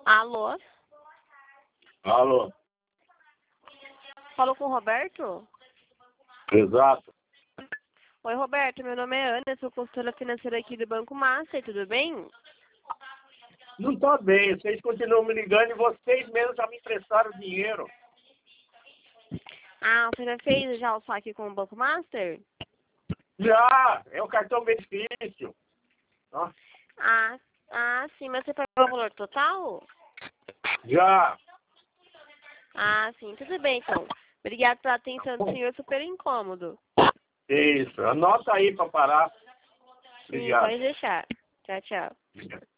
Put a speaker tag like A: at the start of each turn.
A: Alô?
B: Alô?
A: Falou com o Roberto?
B: Exato.
A: Oi, Roberto. Meu nome é Ana, sou consultora financeira aqui do Banco Master, tudo bem?
B: Não tô bem, vocês continuam me ligando e vocês mesmos já me emprestaram dinheiro.
A: Ah, você já fez já o saque com o Banco Master?
B: Já, é o cartão benefício. Ó,
A: Sim, mas você pagou o valor total?
B: já.
A: Ah, sim, tudo bem então. Obrigado pela atenção do senhor, super incômodo.
B: Isso, anota aí para parar.
A: Sim,
B: Obrigado.
A: pode deixar. Tchau, tchau.